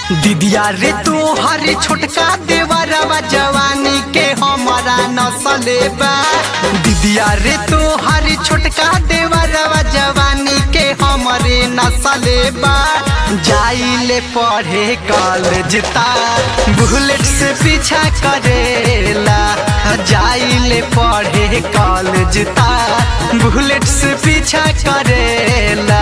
दिदिया रे तू हरी छोटका देवरवा जवानी के हमारा नसले बा। दिदिया रे तू हरी छोटका देवरवा जवानी के हमारे नसले बा। जाइले पढ़े कॉलेज ता बुलेट से पीछा करेला। जाइले पढ़े कॉलेज ता बुलेट से पीछा करेला।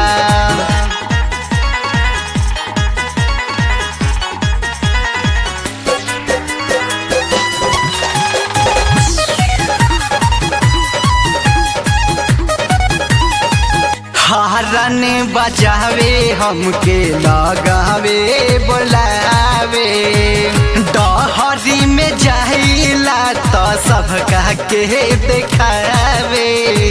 हारन बजावे हमके लगावे बोलावे। डहरी में जाइला तो सब कह के देखावे।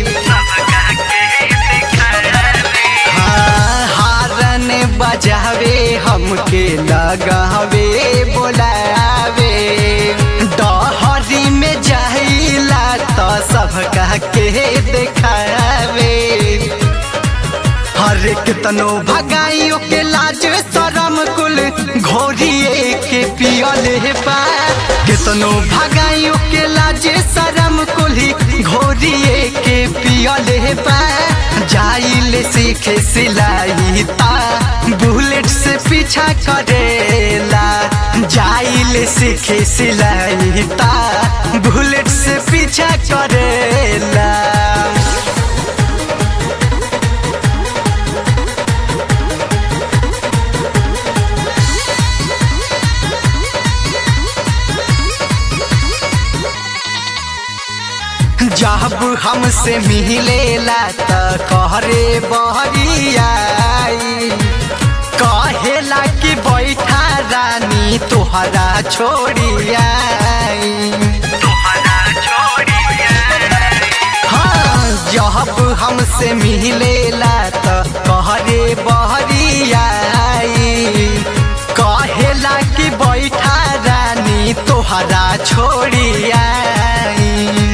हारन बजावे हमके लगावे बोलावे। डहरी में जाइला तो सब कह के देखावे। हर कितनो भगाइयों के लाज शरम कुल घोरिए के पियले बा। कितनो भगाइयों के लाज शरम कुल घोरिए के पियले बा। जाइले सीखे सिलाई ता बुलेट से पीछा करेला। जाइले सीखे सिलाई ता बुलेट से पीछा करेला। जब हमसे मिलेला त कहरे बहरियाई। कहेला कि बैठा रानी तोहरा छोड़ियाई। हाँ, जब हमसे मिलेला त कहरे बहरियाई। कहेला कि बैठा रानी तोहरा छोड़ियाई।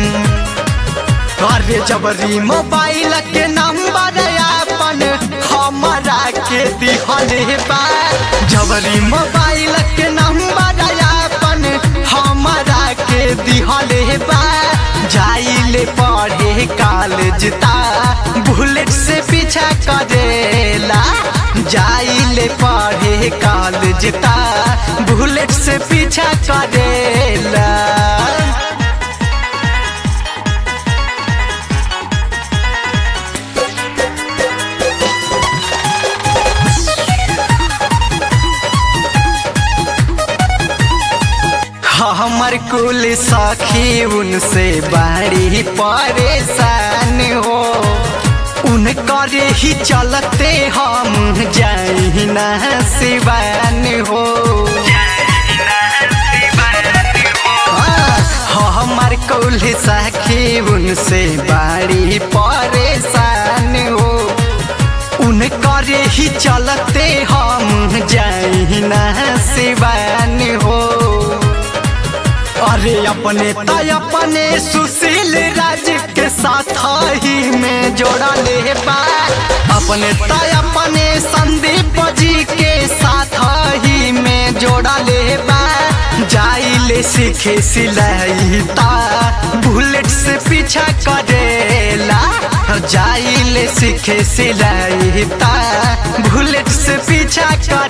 अरे जबरी मोबाइल के नंबर अपन हमारा के दिहले बा। जबरी मोबाइल के नंबर अपन हमारा के दिहले बा। जाइले पढ़े कॉलेज ता बुलेट से पीछा करेला। जाइले पढ़े कॉलेज ता बुलेट से पीछा करेला। हमर कुल सखी उनसे बड़ी परेशान हो। उनकर ही चलते हम जाई ना सिवान हो। हमर कुल सखी उनसे बड़ी परेशान हो। उनकर ही चलते हम जाई ना सिवान हो। अरे अपने तय अपने सुशील राज के साथ ही में जोड़ा ले बा। अपने तय अपने संदीप जी के साथ ही में जोड़ा ले बा। जाइले सीखे सिलाई ता बुलेट से पीछा करेला। जाइले सीखे सिलाई ता बुलेट से पीछा कर